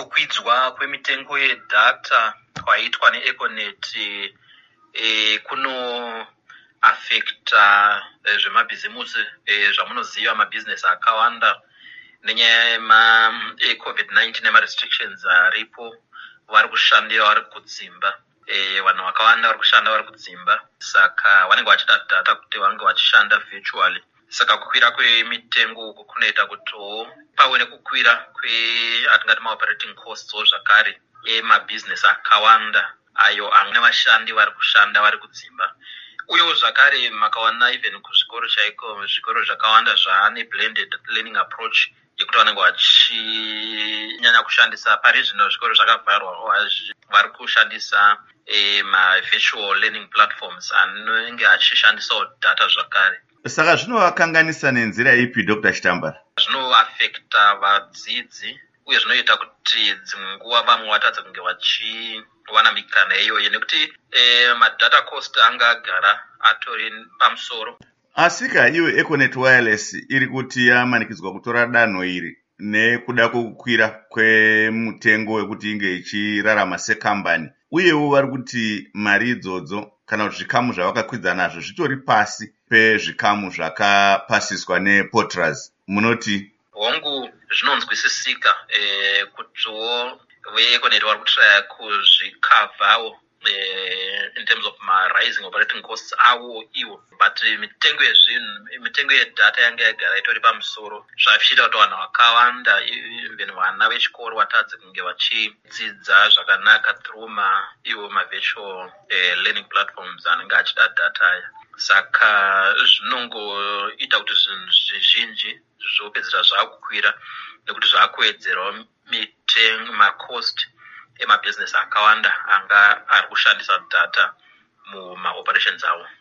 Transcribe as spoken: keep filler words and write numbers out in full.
kukwidzwa kwemitengo yedata kwaitwa neEconet e, kuno affecta e, zvemabhizimusi e, zvamunoziva mabhizinesi akawanda nenyaya yema e, covid nineteen nemarestrictions aripo. Vari kushandira vari kudzimba, e, vanhu vakawanda vari kushanda vari kudzimba, saka vanenge vachida data kuti vange vachishanda virtually. Saka kukwira kwemitengo uku kunoita kuti pave nekukwira kweatingati maoperating costs zvakare emabhizinesi akawanda ayo ane vashandi vari kushanda vari kudzimba. Uyewo zvakare makaona even kuzvikoro chaiko zvikoro zvakawanda zvaane blended learning approach yekuti vanenge vachinyanya kushandisa pari zvino zvikoro zvakavharwa vari kushandisa e, ma-virtual learning platforms anenge achishandisawo data zvakare. Saka zvinovakanganisa nenzira ipi Doctor Chitambara? Zvinoaffecta vadzidzi uye zvinoita kuti dzimwe nguva vamwe vatadza kunge vachiwana mikana iyoyo nekuti e, madata cost anga agara atori pamusoro. Asika iwe Econet Wireless iri kuti yamanikidzwa kutora danho iri nekuda kukwira kwemutengo wekuti inge ichirarama sekambani, uyewo vari kuti mari idzodzo kana kuti zvikamu zvavakakwidza nazvo zvitori pasi pezvikamu zvakapasiswa nePortras. Munoti hongu zvinonzwisisika e, kutiwo veEconet vari kutraya kuzvikavhawo e, in terms of ma rising operating costs avo iwo, but mitengo yezvinhu mitengo yedata yanga yagara itori pamusoro zvachiita kuti vanhu vakawanda even vana vechikoro vatadze kunge vachidzidza zvakanaka through ma iwo ma-virtual eh, learning platforms anenge achida data aya. Saka zvinongoita kuti zvinhu zvizhinji zvopedzera zvaakukwira nekuti zvaakuwedzerawo mitengo macost emabhizinesi akawanda anga ari kushandisa data mumaoperations avo.